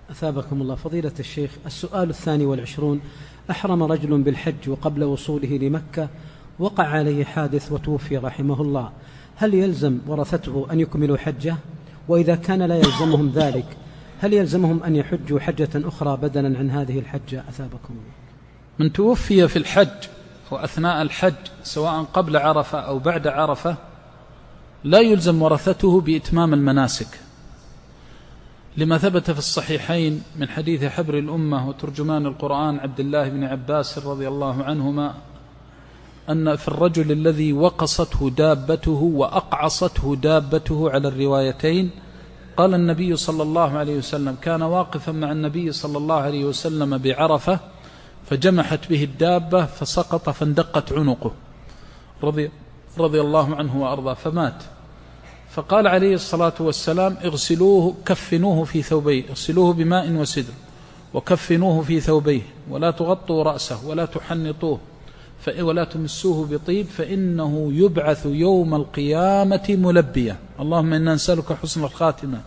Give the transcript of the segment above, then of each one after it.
أثابكم الله فضيلة الشيخ. السؤال 22: أحرم رجل بالحج وقبل وصوله لمكة وقع عليه حادث وتوفي رحمه الله، هل يلزم ورثته أن يكملوا حجه؟ وإذا كان لا يلزمهم ذلك هل يلزمهم أن يحجوا حجة أخرى بدلا عن هذه الحجة؟ أثابكم الله. من توفي في الحج وأثناء الحج سواء قبل عرفة أو بعد عرفة لا يلزم ورثته بإتمام المناسك، لما ثبت في الصحيحين من حديث حبر الأمة وترجمان القرآن عبد الله بن عباس رضي الله عنهما أن في الرجل الذي وقصته دابته وأقعصته دابته على الروايتين، قال النبي صلى الله عليه وسلم: كان واقفا مع النبي صلى الله عليه وسلم بعرفة فجمحت به الدابة فسقط فاندقت عنقه رضي الله عنه وأرضاه فمات. فقال عليه الصلاة والسلام: اغسلوه كفنوه في ثوبيه، اغسلوه بماء وسدر وكفنوه في ثوبيه ولا تغطوا رأسه ولا تحنطوه ولا تمسوه بطيب فإنه يبعث يوم القيامة ملبيا، اللهم إنا نسألك حسن الخاتمة.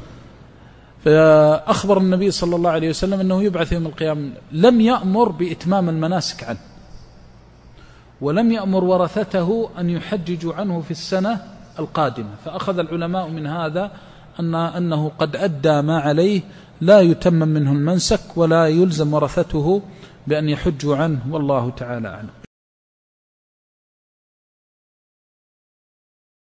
فأخبر النبي صلى الله عليه وسلم أنه يبعث يوم القيامة. لم يأمر بإتمام المناسك عنه، ولم يأمر ورثته أن يحججوا عنه في السنة القادمة. فأخذ العلماء من هذا أنه قد أدى ما عليه، لا يتمم منه المنسك ولا يلزم ورثته بأن يحجوا عنه، والله تعالى أعلم.